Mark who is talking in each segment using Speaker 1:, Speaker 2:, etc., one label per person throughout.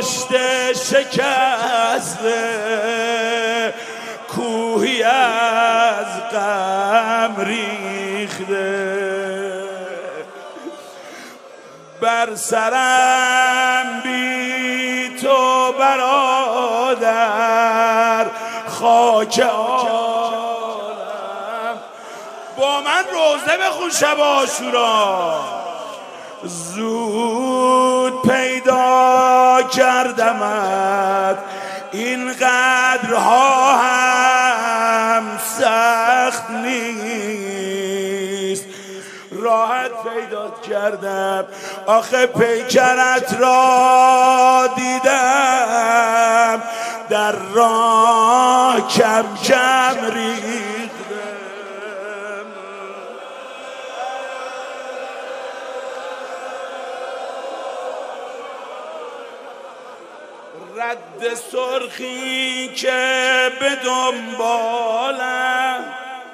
Speaker 1: پشت شکسته، کوهی از غم ریخته. بر سرم بی تو برادر خاک عالم. با من روزه بخون شب عاشورا. زود پیدا کردمت، این قدرها هم سخت نیست. راحت پیدا کردم، آخه پیکرت را دیدم، در راه کم کم ریختم. رد سرخی که به دنبالم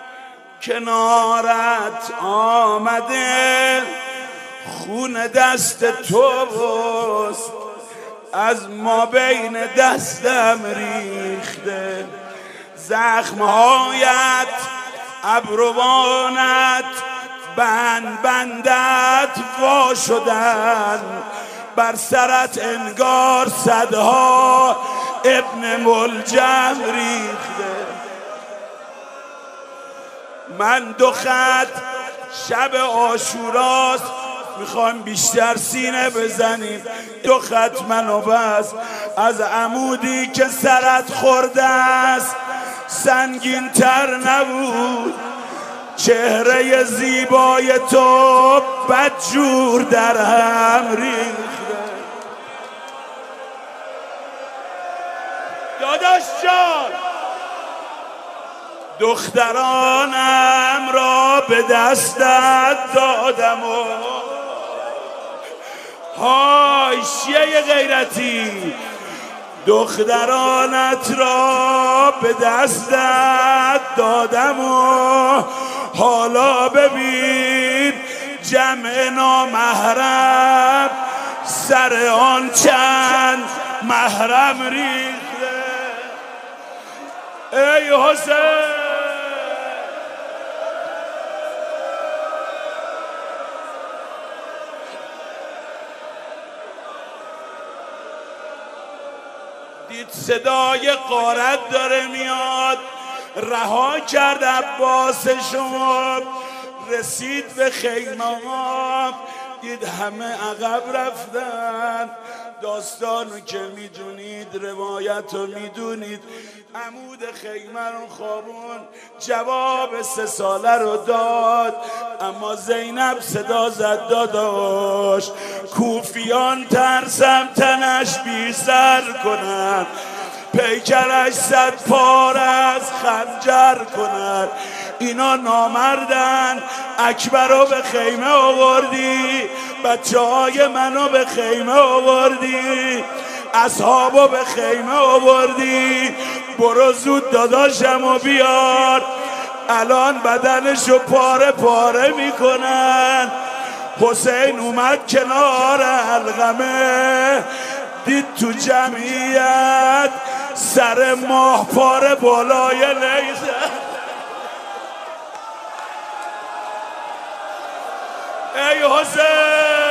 Speaker 1: کنارت آمده، خون دست توست از ما بین دستم ریخته. زخمهایت ابروانت بند بندت وا شدن، بر سرت انگار صدها ابن ملجم ریخته. من دو خط شب عاشوراست، میخوام بیشتر سینه بزنیم. دو خط منو بس از عمودی که سرت خورده است، سنگین تر نبود. چهره زیبای تو بدجور در هم ریخته. داداش جان، دخترانم را به دستت دادم و حاشیه غیرتی، دخترانت را به دستت دادم و حالا ببین جمع نامحرم سر آن چند محرم ریخته. ای حسین، دید صدای غارت داره میاد، رها کرد عباس شما، رسید به خیمه ها، دید همه عقب رفتن. داستانو که میدونید، روایتو میدونید، عمود خیمه رو خوابون، جواب 3 ساله رو داد. اما زینب صدا زد داداش، کوفیان ترسم تنش بی سر کنن، پیکرش 100 پار از خنجر کنن. اینا نامردن، اکبر رو به خیمه آوردی، بچه های منو به خیمه آوردی، اصحابو به خیمه آوردی. برو زود داداشمو بیار، الان بدنشو پاره پاره میکنن. حسین اومد کنار علقمه، دید تو جمعیت سر ماه پاره بالای لیزه. ای حسین،